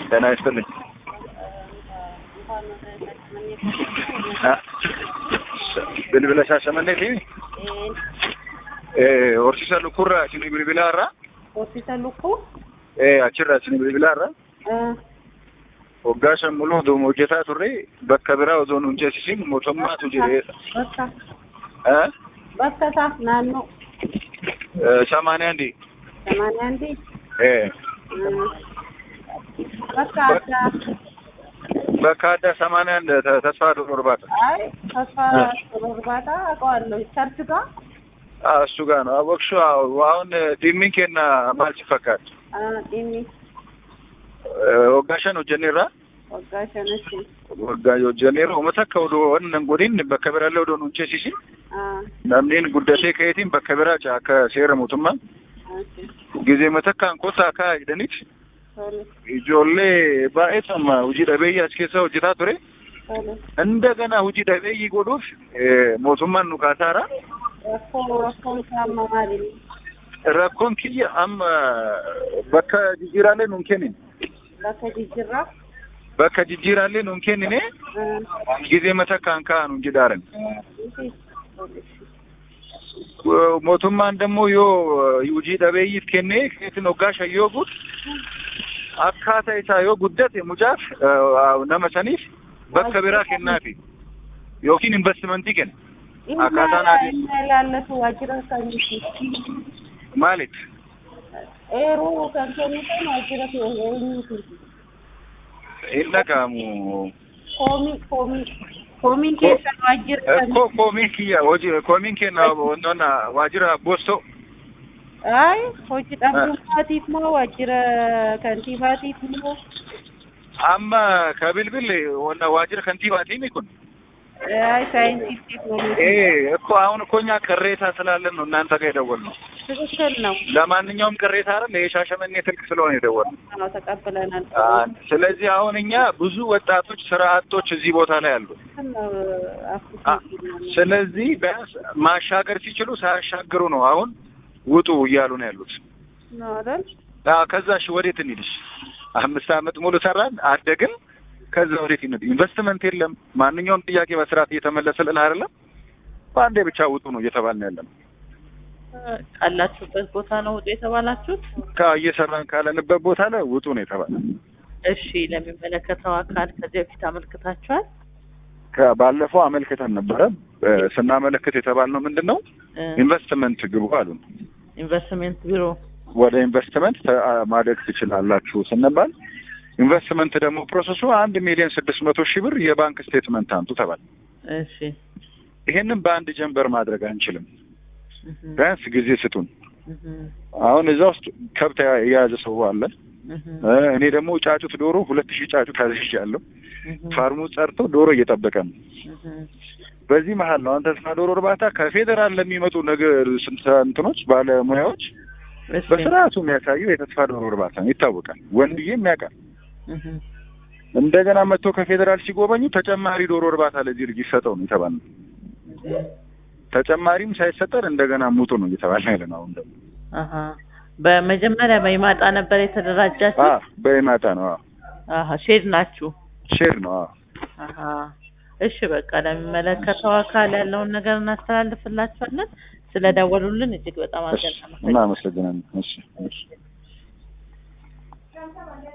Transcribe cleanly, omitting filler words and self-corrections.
ጤና ይስጥልኝ። bilbila Shaashamannee fi horsiisa lukkuurraa isin bilbilaarra. Horsiisa lukkuu? Achirraa isin bilbilaarra. Waggaa shan muluu oduu hojjetaa turre bakka biraa osoo nuun ceesisiin mootummaatu jireedha. Bakka isaa naannoo? 81. 81? Bakka addaa 81 Tasfaa Dorbaata. አይ ተስፋ ዶርባታ አውቀዋለሁ። ቸርች ጋር? እሱ ጋር ነው። አወቅሽው? አሁን ዲሚንኬና ማልች ፈካት ዲሚ ወጋሸን ጀኔራ ወጋሸን እሺ ወጋዮ ጀኔራ ወመተከው ወንን ጎዲን በከበራለው ዶን እንጨሲሲ namnin guddate kayetin bakkabira ka seera mootummaa ጊዜ መተካን ኮታ ካይደኒት ijoollee baay'eetama hojii dhabeeyyaa as keessa hojjetaa ture. እንደገና hojii dhabeeyyii godhuuf mootummaan nu kaasaara. Rakkoon kiyya amma bakka jijjiiraalee nuun kennin. Bakka jijjiiraalee nuun kennine ጊዜ መተካን kaa'an jedhaaran. mootummaan dammoo yoo hojii dhabeeyyiif kennee keetin hoggaasha yoo guut akkaataa isaa yoo guddate mucaaf nama saniif bakka biraa kennaafi yookiin investimentii kenna. Akkaataan ilaalatu waajjira saniiti. Maaliif? Eeruu kan kennitan waajjira eenyuuti? Hin dhaga'amu. Komiin keessa waajjira sanii. Komiin kiyya hojii komiin kenna wantoota waajjira boostoo. Ay, hojii dhabdummaatiif moo waajjira kantiibaatiif moo? Amma kabilbil waajjira kantiibaatiimi kun? Ay, ሳይንቲፊክ ነው። እኮ አሁን እኮ እኛ ቅሬታ ስላለን ነው እናንተ ጋር የደወልነው። ትክክል ነው። ለማንኛውም ቅሬታ አይደል የሻሸመኔ ትልቅ ስለሆነ የደወልነው። አዎ ተቀበለናል። ስለዚህ አሁን እኛ ብዙ ወጣቶች ስራ አጦች እዚህ ቦታ ላይ አሉ። ስለዚህ ቢያንስ ማሻገር ሲችሉ ሳያሻግሩ ነው አሁን ውጡ እያሉ ነው ያሉት። ነው አይደል? ከዛሽ ወዴት እንሂድሽ? 5 አመት ሙሉ ሰራን አደግን። ከዛ ወዴት እንሂድ? ኢንቨስትመንት የለም። ማንኛውም ጥያቄ በስርዓት እየተመለሰልን አይደለም። ባንዴ ብቻ ውጡ ነው እየተባልን ያለነው። ካላችሁበት ቦታ ነው ውጡ የተባላችሁት? እየሰራን ካለንበት ቦታ ላይ ውጡ ነው የተባለው። እሺ፣ ለሚመለከተው አካል ከዚህ በፊት አመልክታችኋል? ባለፈው አመልክተን ነበረ። ስናመለክት የተባልነው ምንድነው? ኢንቨስትመንት ግቡ አሉን። ኢንቨስትመንት ቢሮ ወደ ኢንቨስትመንት ማደግ ትችላላችሁ ስንባል ኢንቨስትመንት ደግሞ ፕሮሰሱ 1,600,000 ብር የባንክ ስቴትመንት አምጡ ተባለ። እሺ፣ ይሄንን በአንድ ጀንበር ማድረግ አንችልም። ቢያንስ ጊዜ ስጡን። አሁን እዛ ውስጥ ከብት የያዘ ሰው አለ። እኔ ደግሞ ጫጩት ዶሮ 2000 ጫጩት አዝዣለሁ። ፋርሙ ጸርቶ ዶሮ እየጠበቀ ነው። በዚህ መሃል ነው አንተ ተስፋ ዶሮ እርባታ ከፌደራል ለሚመጡ ነገር እንትኖች ባለሙያዎች በስርዓቱ የሚያሳዩ የተስፋ ዶሮ እርባታ ነው ይታወቃል። ወንድዬም ያውቃል። እንደገና መጥቶ ከፌደራል ሲጎበኙ ተጨማሪ ዶሮ እርባታ ለዚህ ልጅ ይሰጠው ነው የተባለው። ተጨማሪም ሳይሰጠር እንደገና ሙጡ ነው እየተባለ ያለው አሁን ደግሞ። በመጀመሪያ በይማጣ ነበር የተደራጃችሁ? በይማጣ ነው። ሼድ ናችሁ? ሼድ ነው። እሺ፣ በቃ ለሚመለከተው አካል ያለውን ነገር እናስተላልፍላችኋለን። ስለደወሉልን እጅግ በጣም አመሰግናለሁ። እናመሰግናለን። እሺ።